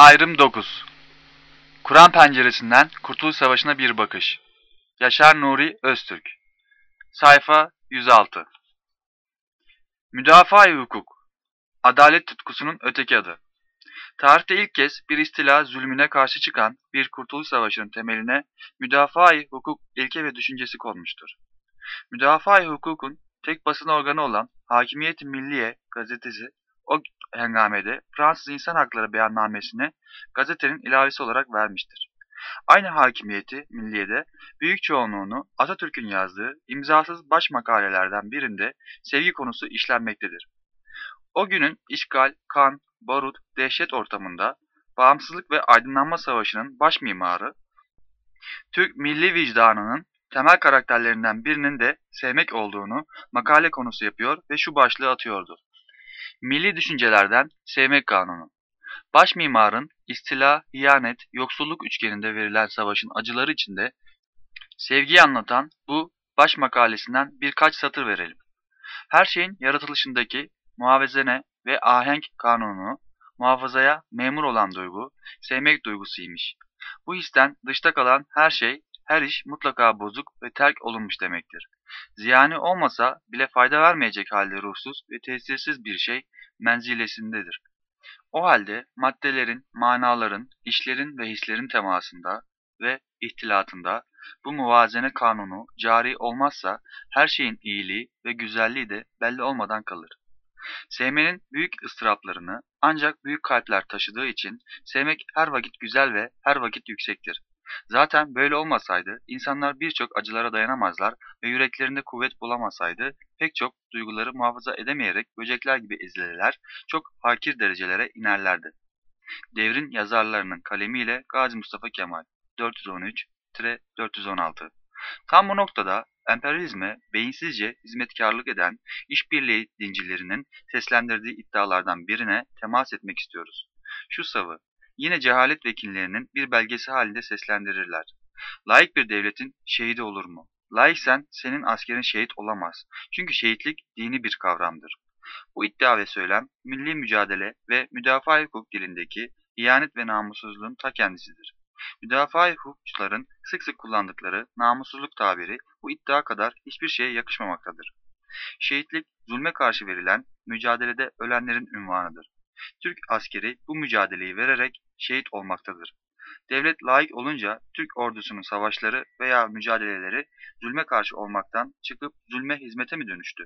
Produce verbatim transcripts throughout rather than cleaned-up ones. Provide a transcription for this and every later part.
Ayrım dokuz. Kur'an penceresinden Kurtuluş Savaşı'na bir bakış. Yaşar Nuri Öztürk. Sayfa yüz altı. Müdafaa-i hukuk. Adalet tutkusunun öteki adı. Tarihte ilk kez bir istila zulmüne karşı çıkan bir Kurtuluş Savaşı'nın temeline müdafaa-i hukuk ilke ve düşüncesi konmuştur. Müdafaa-i hukukun tek basın organı olan Hakimiyet-i Milliye gazetesi o hengamede Fransız İnsan Hakları Beyannamesi'ne gazetenin ilavesi olarak vermiştir. Aynı Hakimiyeti Milliye'de büyük çoğunluğunu Atatürk'ün yazdığı imzasız baş makalelerden birinde sevgi konusu işlenmektedir. O günün işgal, kan, barut, dehşet ortamında bağımsızlık ve aydınlanma savaşının baş mimarı, Türk milli vicdanının temel karakterlerinden birinin de sevmek olduğunu makale konusu yapıyor ve şu başlığı atıyordu: Milli düşüncelerden sevmek kanunu. Baş mimarın istila, ihanet, yoksulluk üçgeninde verilen savaşın acıları içinde sevgiyi anlatan bu baş makalesinden birkaç satır verelim. Her şeyin yaratılışındaki muhavezene ve ahenk kanunu, muhafazaya memur olan duygu, sevmek duygusuymuş. Bu histen dışta kalan her şey, her iş mutlaka bozuk ve terk olunmuş demektir. Ziyani olmasa bile fayda vermeyecek halde ruhsuz ve tesirsiz bir şey menzilesindedir. O halde maddelerin, manaların, işlerin ve hislerin temasında ve ihtilatında bu muvazene kanunu cari olmazsa her şeyin iyiliği ve güzelliği de belli olmadan kalır. Sevmenin büyük ıstıraplarını ancak büyük kalpler taşıdığı için sevmek her vakit güzel ve her vakit yüksektir. Zaten böyle olmasaydı insanlar birçok acılara dayanamazlar ve yüreklerinde kuvvet bulamasaydı pek çok duyguları muhafaza edemeyerek böcekler gibi ezilirler, çok hakir derecelere inerlerdi. Devrin yazarlarının kalemiyle Gazi Mustafa Kemal dört yüz on üç dört yüz on altı. Tam bu noktada emperyalizme beyinsizce hizmetkarlık eden işbirliği dincilerinin seslendirdiği iddialardan birine temas etmek istiyoruz. Şu savı, yine cehalet vekillerinin bir belgesi halinde seslendirirler. Laik bir devletin şehidi olur mu? Laiksen senin askerin şehit olamaz. Çünkü şehitlik dini bir kavramdır. Bu iddia ve söylem, milli mücadele ve müdafaa hukuk dilindeki ihanet ve namussuzluğun ta kendisidir. Müdafaa hukukçuların sık sık kullandıkları namussuzluk tabiri bu iddia kadar hiçbir şeye yakışmamaktadır. Şehitlik, zulme karşı verilen mücadelede ölenlerin unvanıdır. Türk askeri bu mücadeleyi vererek şehit olmaktadır. Devlet laik olunca Türk ordusunun savaşları veya mücadeleleri zulme karşı olmaktan çıkıp zulme hizmete mi dönüştü?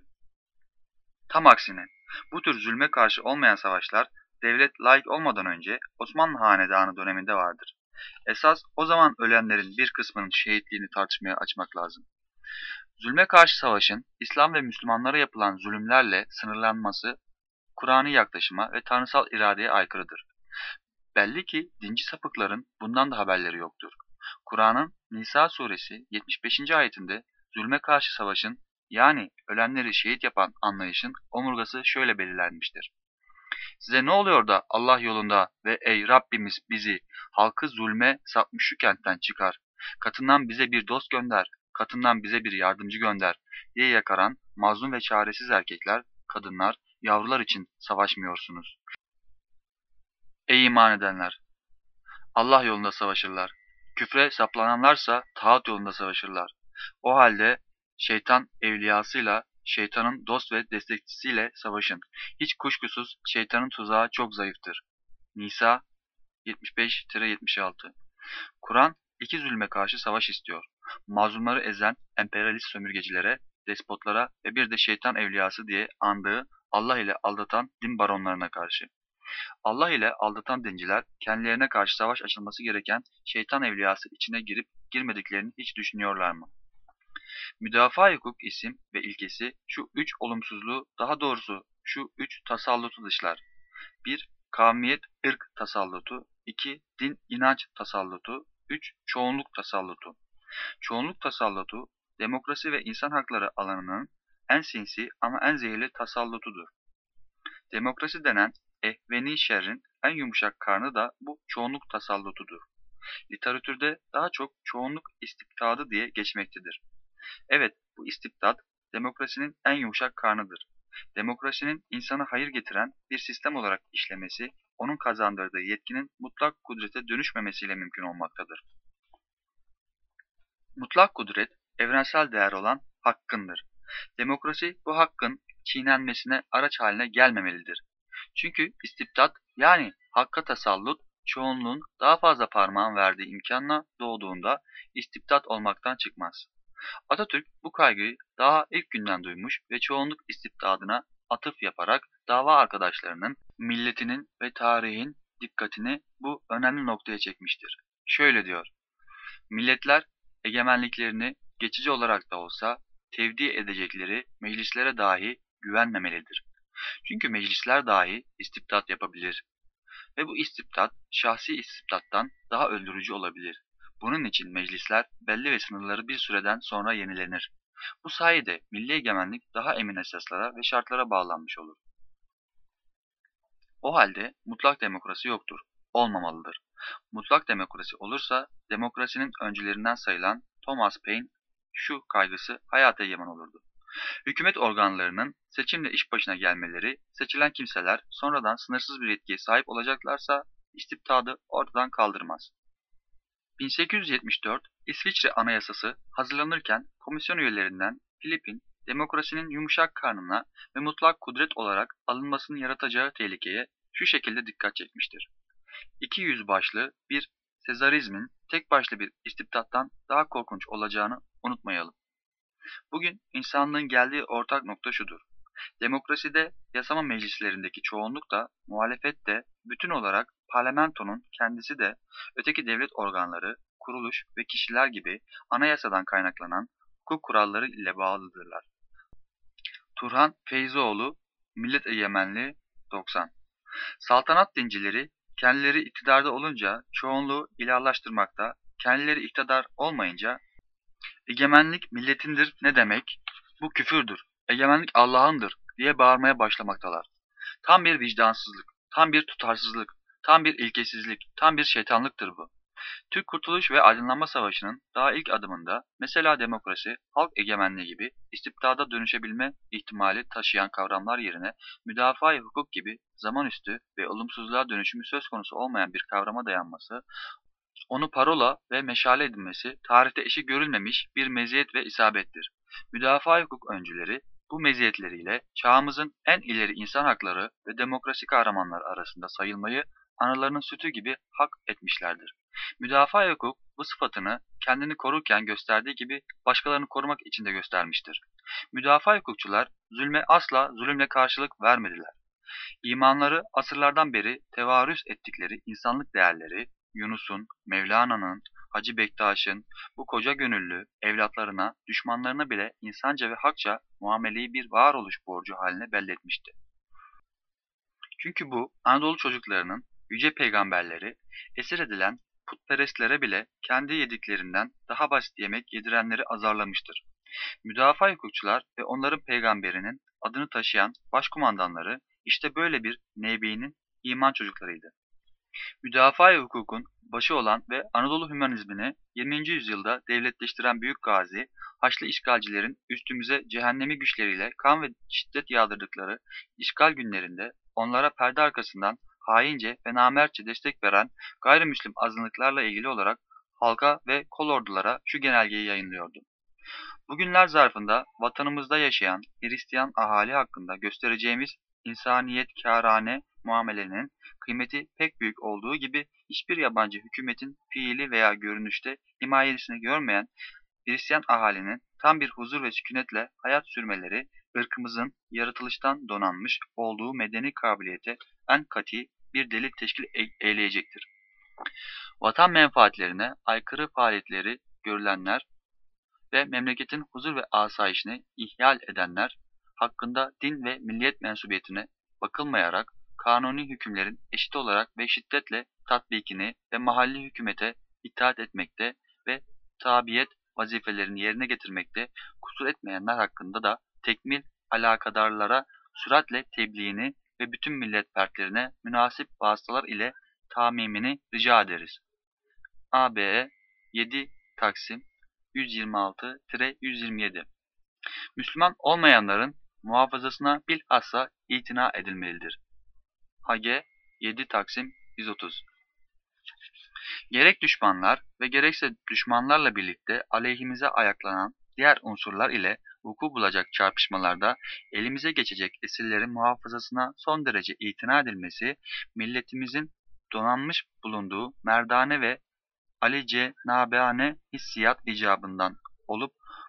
Tam aksine, bu tür zulme karşı olmayan savaşlar devlet laik olmadan önce Osmanlı Hanedanı döneminde vardır. Esas o zaman ölenlerin bir kısmının şehitliğini tartışmaya açmak lazım. Zulme karşı savaşın İslam ve Müslümanlara yapılan zulümlerle sınırlanması Kur'an'ı yaklaşıma ve tanrısal iradeye aykırıdır. Belli ki dinci sapıkların bundan da haberleri yoktur. Kur'an'ın Nisa suresi yetmiş beşinci ayetinde zulme karşı savaşın yani ölenleri şehit yapan anlayışın omurgası şöyle belirlenmiştir. Size ne oluyor da Allah yolunda ve ey Rabbimiz bizi halkı zulme sapmış şu kentten çıkar, katından bize bir dost gönder, katından bize bir yardımcı gönder diye yakaran mazlum ve çaresiz erkekler, kadınlar, yavrular için savaşmıyorsunuz. Ey iman edenler! Allah yolunda savaşırlar. Küfre saplananlarsa tağut yolunda savaşırlar. O halde şeytan evliyasıyla, şeytanın dost ve destekçisiyle savaşın. Hiç kuşkusuz şeytanın tuzağı çok zayıftır. Nisa yetmiş beş yetmiş altı. Kur'an iki zulme karşı savaş istiyor. Mazlumları ezen emperyalist sömürgecilere, despotlara ve bir de şeytan evliyası diye andığı Allah ile aldatan din baronlarına karşı. Allah ile aldatan dinciler kendilerine karşı savaş açılması gereken şeytan evliyası içine girip girmediklerini hiç düşünüyorlar mı? Müdafaa hukuk isim ve ilkesi şu üç olumsuzluğu, daha doğrusu şu üç tasallutu dışlar. bir. Kavmiyet, ırk tasallutu. iki. Din, inanç tasallutu. üç. Çoğunluk tasallutu. Çoğunluk tasallutu, demokrasi ve insan hakları alanının en sinsi ama en zehirli tasallutudur. Demokrasi denen ehveni şerrin en yumuşak karnı da bu çoğunluk tasallutudur. Literatürde daha çok çoğunluk istibdadı diye geçmektedir. Evet, bu istibdat demokrasinin en yumuşak karnıdır. Demokrasinin insana hayır getiren bir sistem olarak işlemesi onun kazandırdığı yetkinin mutlak kudrete dönüşmemesiyle mümkün olmaktadır. Mutlak kudret, evrensel değer olan hakkındır. Demokrasi bu hakkın çiğnenmesine araç haline gelmemelidir. Çünkü istibdat yani hakka tasallut, çoğunluğun daha fazla parmağın verdiği imkanla doğduğunda istibdat olmaktan çıkmaz. Atatürk bu kaygıyı daha ilk günden duymuş ve çoğunluk istibdadına atıf yaparak dava arkadaşlarının, milletinin ve tarihin dikkatini bu önemli noktaya çekmiştir. Şöyle diyor: milletler egemenliklerini geçici olarak da olsa tevdi edecekleri meclislere dahi güvenmemelidir. Çünkü meclisler dahi istibdat yapabilir ve bu istibdat şahsi istibdattan daha öldürücü olabilir. Bunun için meclisler belli ve sınırları bir süreden sonra yenilenir. Bu sayede milli egemenlik daha emin esaslara ve şartlara bağlanmış olur. O halde mutlak demokrasi yoktur, olmamalıdır. Mutlak demokrasi olursa demokrasinin öncülerinden sayılan Thomas Paine şu kaygısı hayata egemen olurdu: hükümet organlarının seçimle iş başına gelmeleri, seçilen kimseler sonradan sınırsız bir yetkiye sahip olacaklarsa istibdadı ortadan kaldırmaz. bin sekiz yüz yetmiş dört İsviçre Anayasası hazırlanırken komisyon üyelerinden Philipp'in demokrasinin yumuşak karnına ve mutlak kudret olarak alınmasının yaratacağı tehlikeye şu şekilde dikkat çekmiştir: İki yüzbaşlı bir Sezarizmin tek başlı bir istibdattan daha korkunç olacağını unutmayalım. Bugün insanlığın geldiği ortak nokta şudur: demokraside yasama meclislerindeki çoğunluk da, muhalefet de, bütün olarak parlamentonun kendisi de, öteki devlet organları, kuruluş ve kişiler gibi anayasadan kaynaklanan hukuk kuralları ile bağlıdırlar. Turhan Feyzioğlu, Millet Egemenliği doksan. Saltanat dincileri kendileri iktidarda olunca çoğunluğu ilahlaştırmakta, kendileri iktidar olmayınca egemenlik milletindir ne demek, bu küfürdür, egemenlik Allah'ındır diye bağırmaya başlamaktalar. Tam bir vicdansızlık, tam bir tutarsızlık, tam bir ilkesizlik, tam bir şeytanlıktır bu. Türk Kurtuluş ve Aydınlanma Savaşı'nın daha ilk adımında mesela demokrasi, halk egemenliği gibi istibdada dönüşebilme ihtimali taşıyan kavramlar yerine müdafaa-i hukuk gibi zamanüstü ve olumsuzluğa dönüşümü söz konusu olmayan bir kavrama dayanması, onu parola ve meşale edinmesi tarihte eşi görülmemiş bir meziyet ve isabettir. Müdafaa-i hukuk öncüleri bu meziyetleriyle çağımızın en ileri insan hakları ve demokrasi kahramanları arasında sayılmayı analarının sütü gibi hak etmişlerdir. Müdafaa-i hukuk bu sıfatını kendini korurken gösterdiği gibi başkalarını korumak için de göstermiştir. Müdafaa-i hukukçular zulme asla zulümle karşılık vermediler. İmanları asırlardan beri tevarüs ettikleri insanlık değerleri, Yunus'un, Mevlana'nın, Hacı Bektaş'ın bu koca gönüllü evlatlarına, düşmanlarına bile insanca ve hakça muameleyi bir varoluş borcu haline belletmişti. Çünkü bu Anadolu çocuklarının yüce peygamberleri, esir edilen putperestlere bile kendi yediklerinden daha basit yemek yedirenleri azarlamıştır. Müdafaa hukukçular ve onların peygamberinin adını taşıyan başkumandanları işte böyle bir nebinin iman çocuklarıydı. Müdafaa-i hukukun başı olan ve Anadolu hümanizmini yirminci yüzyılda devletleştiren büyük gazi, Haçlı işgalcilerin üstümüze cehennemi güçleriyle kan ve şiddet yağdırdıkları işgal günlerinde onlara perde arkasından haince ve namertçe destek veren gayrimüslim azınlıklarla ilgili olarak halka ve kolordulara şu genelgeyi yayınlıyordu: bugünler zarfında vatanımızda yaşayan Hristiyan ahali hakkında göstereceğimiz insaniyetkarane muamelenin kıymeti pek büyük olduğu gibi hiçbir yabancı hükümetin fiili veya görünüşte himayesini görmeyen Hristiyan ahalinin tam bir huzur ve sükunetle hayat sürmeleri, ırkımızın yaratılıştan donanmış olduğu medeni kabiliyete en kati bir delil teşkil e- eyleyecektir. Vatan menfaatlerine aykırı faaliyetleri görülenler ve memleketin huzur ve asayişini ihlal edenler hakkında din ve milliyet mensubiyetine bakılmayarak kanuni hükümlerin eşit olarak ve şiddetle tatbikini ve mahalli hükümete itaat etmekte ve tabiyet vazifelerini yerine getirmekte kusur etmeyenler hakkında da tekmil alakadarlara süratle tebliğini ve bütün millet fertlerine münasip vasıtalar ile tamimini rica ederiz. A B yedi Taksim yüz yirmi altı yüz yirmi yedi. Müslüman olmayanların muhafazasına bilhassa itina edilmelidir. H G yedi Taksim yüz otuz. Gerek düşmanlar ve gerekse düşmanlarla birlikte aleyhimize ayaklanan diğer unsurlar ile vuku bulacak çarpışmalarda elimize geçecek esirlerin muhafazasına son derece itina edilmesi, milletimizin donanmış bulunduğu merdane ve alicenabane hissiyat icabından olup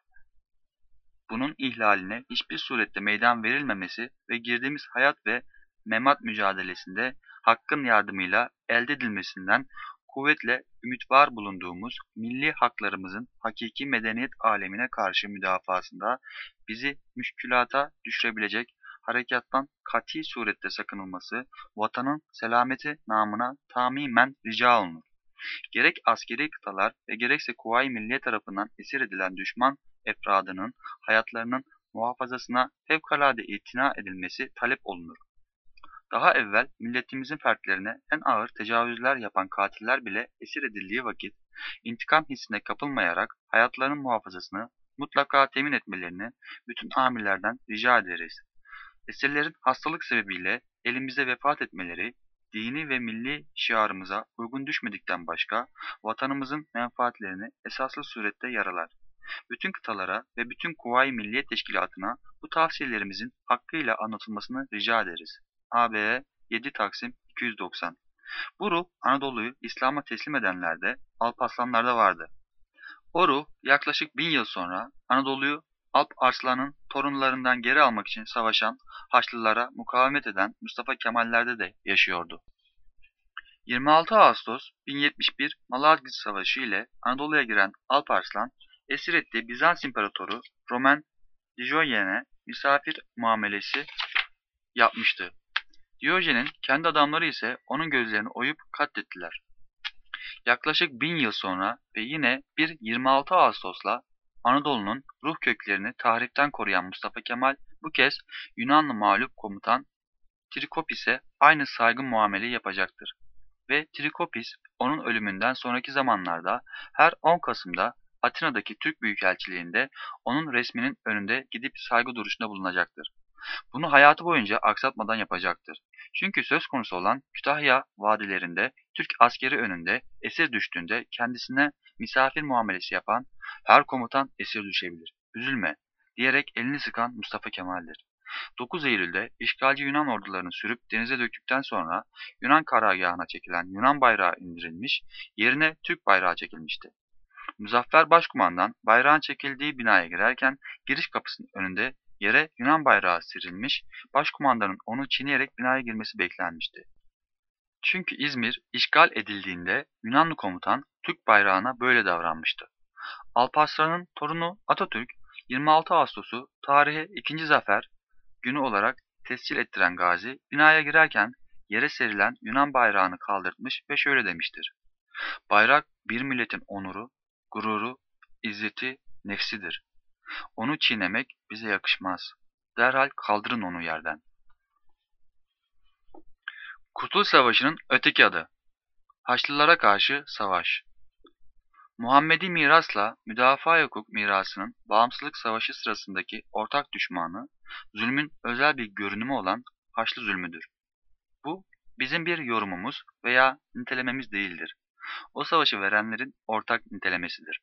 bunun ihlaline hiçbir surette meydan verilmemesi ve girdiğimiz hayat ve memat mücadelesinde Hakk'ın yardımıyla elde edilmesinden kuvvetle ümidvar bulunduğumuz milli haklarımızın hakiki medeniyet alemine karşı müdafasında bizi müşkülata düşürebilecek harekattan kati surette sakınılması, vatanın selameti namına tamimen rica olunur. Gerek askeri kıtalar ve gerekse Kuvayi Milliye tarafından esir edilen düşman efradının hayatlarının muhafazasına fevkalade itina edilmesi talep olunur. Daha evvel milletimizin fertlerine en ağır tecavüzler yapan katiller bile esir edildiği vakit intikam hissine kapılmayarak hayatlarının muhafazasını mutlaka temin etmelerini bütün amirlerden rica ederiz. Esirlerin hastalık sebebiyle elimize vefat etmeleri, dini ve milli şiarımıza uygun düşmedikten başka, vatanımızın menfaatlerini esaslı surette yaralar. Bütün kıtalara ve bütün Kuvayi Milliye Teşkilatı'na bu tavsiyelerimizin hakkıyla anlatılmasını rica ederiz. A B yedi Taksim iki yüz doksan. Bu ruh Anadolu'yu İslam'a teslim edenlerde, Alparslanlarda vardı. O ruh yaklaşık bin yıl sonra Anadolu'yu Alp Arslan'ın torunlarından geri almak için savaşan Haçlılara mukavemet eden Mustafa Kemal'lerde de yaşıyordu. yirmi altı Ağustos bin yetmiş bir Malazgirt Savaşı ile Anadolu'ya giren Alp Arslan, esir ettiği Bizans İmparatoru Roman Diyojen'e misafir muamelesi yapmıştı. Diyojen'in kendi adamları ise onun gözlerini oyup katlettiler. Yaklaşık bin yıl sonra ve yine bir yirmi altı Ağustos'la Anadolu'nun ruh köklerini tahripten koruyan Mustafa Kemal bu kez Yunanlı mağlup komutan Trikopis'e aynı saygın muameleyi yapacaktır. Ve Trikopis onun ölümünden sonraki zamanlarda her on Kasım'da Atina'daki Türk Büyükelçiliğinde onun resminin önünde gidip saygı duruşunda bulunacaktır. Bunu hayatı boyunca aksatmadan yapacaktır. Çünkü söz konusu olan Kütahya vadilerinde Türk askeri önünde esir düştüğünde kendisine misafir muamelesi yapan her komutan esir düşebilir. Üzülme diyerek elini sıkan Mustafa Kemal'dir. dokuz Eylül'de işgalci Yunan ordularını sürüp denize döktükten sonra Yunan karargahına çekilen Yunan bayrağı indirilmiş, yerine Türk bayrağı çekilmişti. Muzaffer Başkumandan bayrağın çekildiği binaya girerken giriş kapısının önünde yere Yunan bayrağı serilmiş, başkumandanın onu çiğneyerek binaya girmesi beklenmişti. Çünkü İzmir işgal edildiğinde Yunanlı komutan Türk bayrağına böyle davranmıştı. Alparslan'ın torunu Atatürk, yirmi altı Ağustos'u tarihe ikinci zafer günü olarak tescil ettiren gazi, binaya girerken yere serilen Yunan bayrağını kaldırtmış ve şöyle demiştir. Bayrak bir milletin onuru, gururu, izzeti, nefsidir. Onu çiğnemek bize yakışmaz. Derhal kaldırın onu yerden. Kurtuluş Savaşı'nın öteki adı. Haçlılara karşı savaş. Muhammedi mirasla müdafaa hukuk mirasının bağımsızlık savaşı sırasındaki ortak düşmanı, zulmün özel bir görünümü olan Haçlı zulmüdür. Bu, bizim bir yorumumuz veya nitelememiz değildir. O savaşı verenlerin ortak nitelemesidir.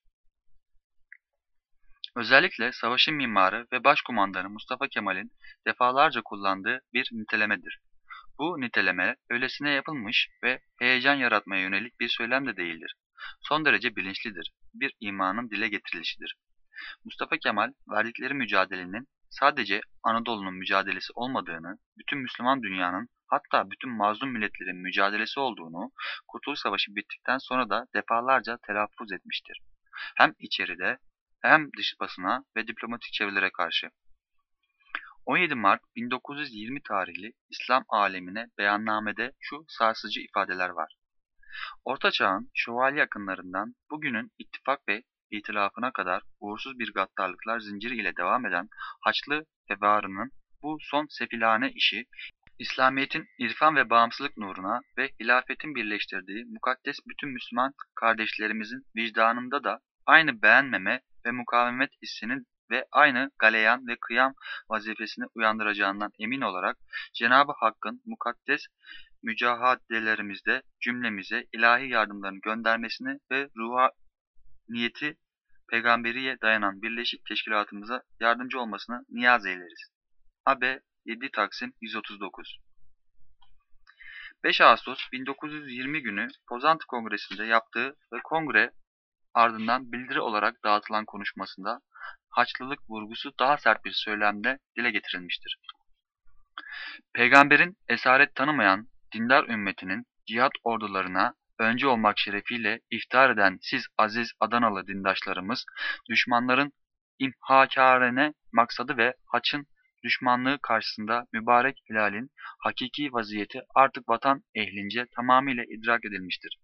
Özellikle savaşın mimarı ve başkumandanı Mustafa Kemal'in defalarca kullandığı bir nitelemedir. Bu niteleme öylesine yapılmış ve heyecan yaratmaya yönelik bir söylem de değildir. Son derece bilinçlidir, bir imanın dile getirilişidir. Mustafa Kemal verdikleri mücadelenin sadece Anadolu'nun mücadelesi olmadığını, bütün Müslüman dünyanın hatta bütün mazlum milletlerin mücadelesi olduğunu Kurtuluş Savaşı bittikten sonra da defalarca telaffuz etmiştir. Hem içeride hem dış basına ve diplomatik çevrelere karşı. on yedi Mart bin dokuz yüz yirmi tarihli İslam alemine beyannamede şu sarsıcı ifadeler var. Orta Çağ'ın şövalye akınlarından bugünün ittifak ve itilafına kadar uğursuz bir gaddarlıklar zinciri ile devam eden Haçlı tebaarının bu son sefilane işi, İslamiyet'in irfan ve bağımsızlık nuruna ve hilafetin birleştirdiği mukaddes bütün Müslüman kardeşlerimizin vicdanında da aynı beğenmeme ve mukavemet hissinin ve aynı galeyan ve kıyam vazifesini uyandıracağından emin olarak Cenab-ı Hakk'ın mukaddes mücadelerimizde cümlemize ilahi yardımlarını göndermesini ve ruhaniyeti peygamberiye dayanan birleşik teşkilatımıza yardımcı olmasını niyaz eyleriz. A B yedi Taksim yüz otuz dokuz beş Ağustos bin dokuz yüz yirmi günü Pozantı Kongresi'nde yaptığı ve kongre ardından bildiri olarak dağıtılan konuşmasında Haçlılık vurgusu daha sert bir söylemle dile getirilmiştir. Peygamberin esaret tanımayan dindar ümmetinin cihat ordularına önce olmak şerefiyle iftihar eden siz aziz Adanalı dindaşlarımız, düşmanların imhakârene maksadı ve haçın düşmanlığı karşısında mübarek hilalin hakiki vaziyeti artık vatan ehlince tamamıyla idrak edilmiştir.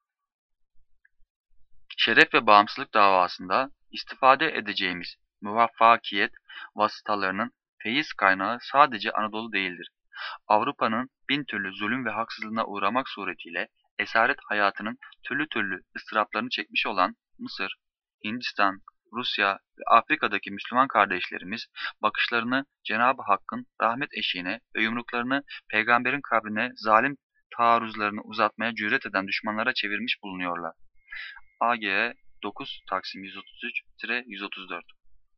Şeref ve bağımsızlık davasında istifade edeceğimiz muvaffakiyet vasıtalarının feyiz kaynağı sadece Anadolu değildir. Avrupa'nın bin türlü zulüm ve haksızlığına uğramak suretiyle esaret hayatının türlü türlü ıstıraplarını çekmiş olan Mısır, Hindistan, Rusya ve Afrika'daki Müslüman kardeşlerimiz bakışlarını Cenab-ı Hakk'ın rahmet eşiğine ve yumruklarını peygamberin kabrine zalim taarruzlarını uzatmaya cüret eden düşmanlara çevirmiş bulunuyorlar. A G dokuz Taksim yüz otuz üç yüz otuz dört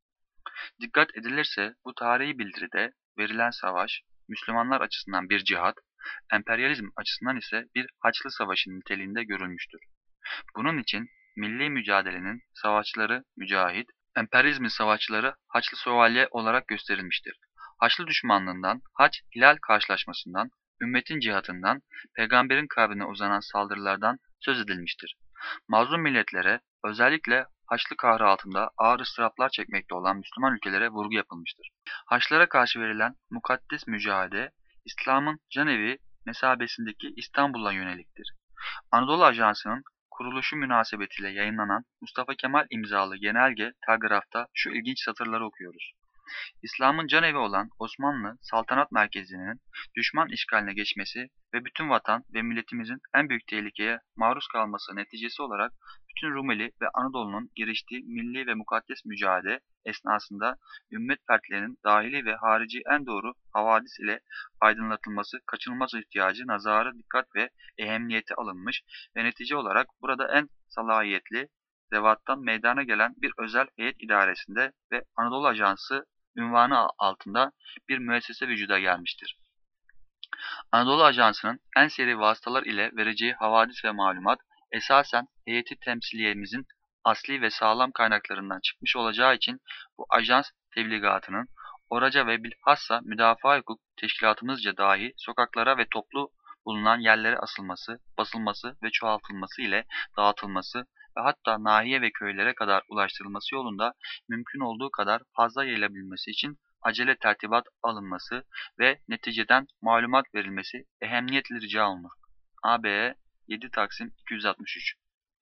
Dikkat edilirse bu tarihi bildiride verilen savaş, Müslümanlar açısından bir cihat, emperyalizm açısından ise bir Haçlı Savaşı niteliğinde görülmüştür. Bunun için milli mücadelenin savaşçıları mücahit, emperyalizmin savaşçıları Haçlı Şövalye olarak gösterilmiştir. Haçlı düşmanlığından, Haç-Hilal karşılaşmasından, ümmetin cihatından, peygamberin kabrine uzanan saldırılardan söz edilmiştir. Mazlum milletlere, özellikle Haçlı kahrı altında ağır ıstıraplar çekmekte olan Müslüman ülkelere vurgu yapılmıştır. Haçlılara karşı verilen mukaddes mücadele, İslam'ın canevi mesabesindeki İstanbul'a yöneliktir. Anadolu Ajansı'nın kuruluşu münasebetiyle yayınlanan Mustafa Kemal imzalı genelge telgrafta şu ilginç satırları okuyoruz. İslam'ın canevi olan Osmanlı saltanat merkezinin düşman işgaline geçmesi ve bütün vatan ve milletimizin en büyük tehlikeye maruz kalması neticesi olarak bütün Rumeli ve Anadolu'nun giriştiği milli ve mukaddes mücadele esnasında ümmet fertlerinin dahili ve harici en doğru havadis ile aydınlatılması kaçınılmaz ihtiyacı nazara dikkat ve ehemmiyete alınmış ve netice olarak burada en salahiyetli zevattan meydana gelen bir özel heyet idaresinde ve Anadolu Ajansı ünvanı altında bir müessese vücuda gelmiştir. Anadolu Ajansı'nın en seri vasıtalar ile vereceği havadis ve malumat esasen heyeti temsiliyemizin asli ve sağlam kaynaklarından çıkmış olacağı için bu ajans tebligatının oraca ve bilhassa müdafaa hukuk teşkilatımızca dahi sokaklara ve toplu bulunan yerlere asılması, basılması ve çoğaltılması ile dağıtılması ve hatta nahiye ve köylere kadar ulaştırılması yolunda mümkün olduğu kadar fazla yayılabilmesi için acele tertibat alınması ve neticeden malumat verilmesi ehemmiyetle rica olunur. A B yedi Taksim iki yüz altmış üç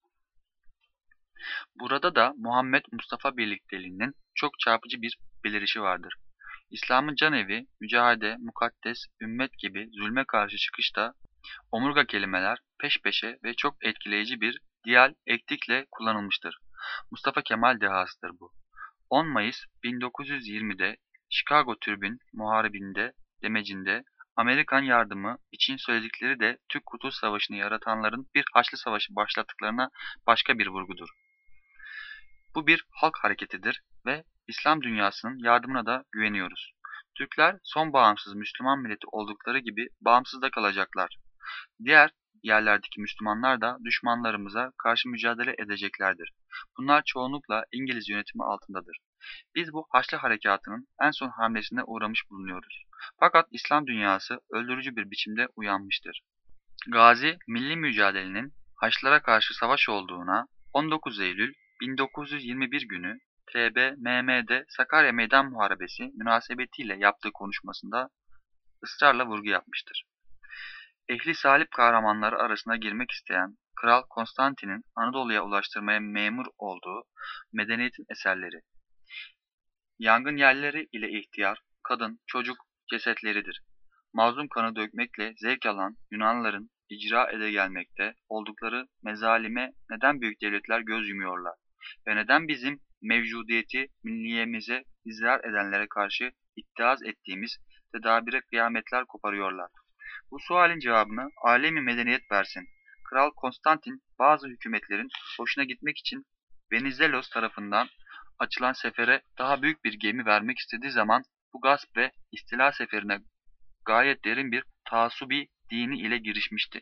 Burada da Muhammed Mustafa birlikteliğinin çok çarpıcı bir belirişi vardır. İslam'ın canevi, mücahede, mukaddes, ümmet gibi zulme karşı çıkışta omurga kelimeler peş peşe ve çok etkileyici bir diyal ektikle kullanılmıştır. Mustafa Kemal dehasıdır bu. on Mayıs bin dokuz yüz yirmide Chicago Tribune Muharibinde demecinde Amerikan yardımı için söyledikleri de Türk Kurtuluş Savaşı'nı yaratanların bir Haçlı Savaşı başlattıklarına başka bir vurgudur. Bu bir halk hareketidir ve İslam dünyasının yardımına da güveniyoruz. Türkler son bağımsız Müslüman milleti oldukları gibi bağımsız da kalacaklar. Diğer yerlerdeki Müslümanlar da düşmanlarımıza karşı mücadele edeceklerdir. Bunlar çoğunlukla İngiliz yönetimi altındadır. Biz bu Haçlı Harekatı'nın en son hamlesine uğramış bulunuyoruz. Fakat İslam dünyası öldürücü bir biçimde uyanmıştır. Gazi, milli mücadelenin Haçlılara karşı savaş olduğuna on dokuz Eylül bin dokuz yüz yirmi bir günü T B M M'de Sakarya Meydan Muharebesi münasebetiyle yaptığı konuşmasında ısrarla vurgu yapmıştır. Ehli salip kahramanları arasına girmek isteyen Kral Konstantin'in Anadolu'ya ulaştırmaya memur olduğu medeniyetin eserleri, yangın yerleri ile ihtiyar, kadın, çocuk cesetleridir. Mazlum kanı dökmekle zevk alan Yunanlıların icra ede gelmekte oldukları mezalime neden büyük devletler göz yumuyorlar ve neden bizim mevcudiyeti milliyemize izrar edenlere karşı iddiaz ettiğimiz tedabire kıyametler koparıyorlar. Bu sualin cevabını alemi medeniyet versin. Kral Konstantin bazı hükümetlerin hoşuna gitmek için Venizelos tarafından açılan sefere daha büyük bir gemi vermek istediği zaman bu gasp ve istila seferine gayet derin bir taassubi dini ile girişmişti.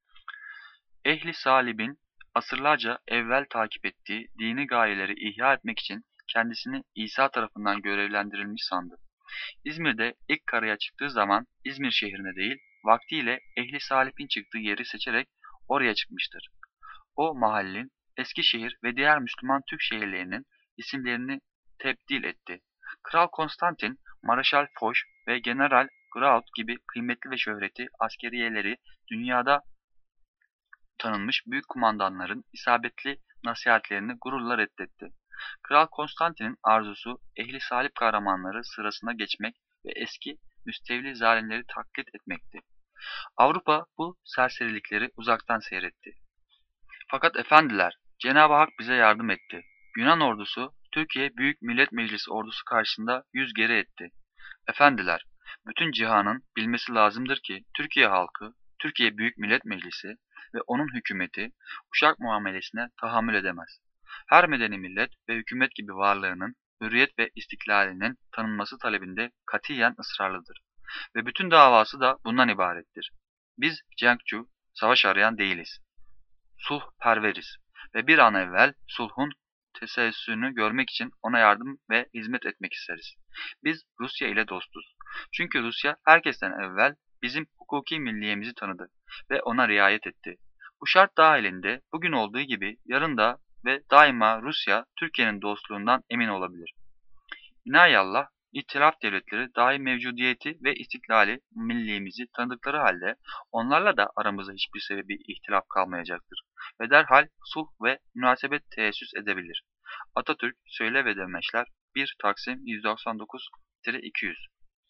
Ehli salibin asırlarca evvel takip ettiği dini gayeleri ihya etmek için kendisini İsa tarafından görevlendirilmiş sandı. İzmir'de ilk karaya çıktığı zaman İzmir şehrine değil, vaktiyle Ehli Salih'in çıktığı yeri seçerek oraya çıkmıştır. O mahallin Eskişehir ve diğer Müslüman Türk şehirlerinin isimlerini tebdil etti. Kral Konstantin, Mareşal Foch ve General Gouraud gibi kıymetli ve şöhreti askeriyeleri dünyada tanınmış büyük kumandanların isabetli nasihatlerini gururla reddetti. Kral Konstantin'in arzusu ehli salip kahramanları sırasına geçmek ve eski müstevli zalimleri taklit etmekti. Avrupa bu serserilikleri uzaktan seyretti. Fakat efendiler, Cenab-ı Hak bize yardım etti. Yunan ordusu Türkiye Büyük Millet Meclisi ordusu karşısında yüz geri etti. Efendiler, bütün cihanın bilmesi lazımdır ki Türkiye halkı, Türkiye Büyük Millet Meclisi ve onun hükümeti uşak muamelesine tahammül edemez. Her medeni millet ve hükümet gibi varlığının, hürriyet ve istiklalinin tanınması talebinde katiyen ısrarlıdır. Ve bütün davası da bundan ibarettir. Biz cenkçu, savaş arayan değiliz. Sulh perveriz ve bir an evvel sulhun tesellüsünü görmek için ona yardım ve hizmet etmek isteriz. Biz Rusya ile dostuz. Çünkü Rusya herkesten evvel bizim hukuki milliyemizi tanıdı ve ona riayet etti. Bu şart dahilinde bugün olduğu gibi yarın da ve daima Rusya Türkiye'nin dostluğundan emin olabilir. İnayallah, İttilaf devletleri dahi mevcudiyeti ve istiklali milliyemizi tanıdıkları halde onlarla da aramızda hiçbir sebebi ihtilaf kalmayacaktır ve derhal sulh ve münasebet teessüs edebilir. Atatürk Söyle ve Demeçler bir Taksim yüz doksan dokuz iki yüz.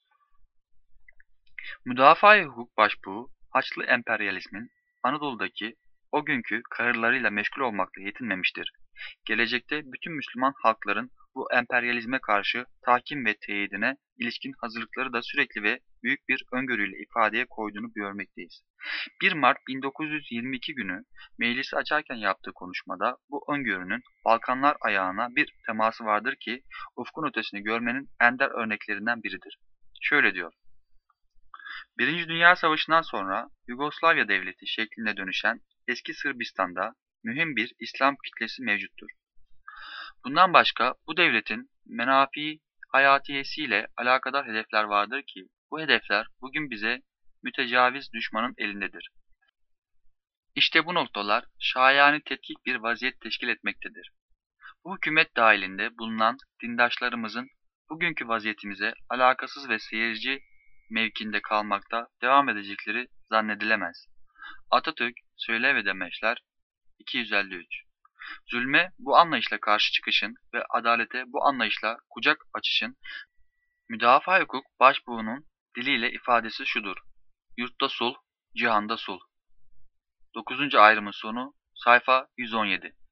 Müdafaa-i Hukuk Başbuğu, Haçlı emperyalizmin Anadolu'daki o günkü kahırlarıyla meşgul olmakla yetinmemiştir. Gelecekte bütün Müslüman halkların bu emperyalizme karşı tahkim ve teyidine ilişkin hazırlıkları da sürekli ve büyük bir öngörüyle ifadeye koyduğunu görmekteyiz. bir Mart bin dokuz yüz yirmi iki günü meclisi açarken yaptığı konuşmada bu öngörünün Balkanlar ayağına bir teması vardır ki ufkun ötesini görmenin ender örneklerinden biridir. Şöyle diyor: Birinci Dünya Savaşı'ndan sonra Yugoslavya Devleti şekline dönüşen eski Sırbistan'da mühim bir İslam kitlesi mevcuttur. Bundan başka bu devletin menafii hayatiyesiyle alakadar hedefler vardır ki bu hedefler bugün bize mütecaviz düşmanın elindedir. İşte bu noktalar şayani tetkik bir vaziyet teşkil etmektedir. Bu hükümet dahilinde bulunan dindaşlarımızın bugünkü vaziyetimize alakasız ve seyirci mevkinde kalmakta devam edecekleri zannedilemez. Atatürk Söyle ve Demeçler iki yüz elli üç. Zulme bu anlayışla karşı çıkışın ve adalete bu anlayışla kucak açışın Müdafaa-i Hukuk Başbuğu'nun diliyle ifadesi şudur: Yurtta sulh, cihanda sulh. dokuzuncu ayrımın sonu sayfa yüz on yedi.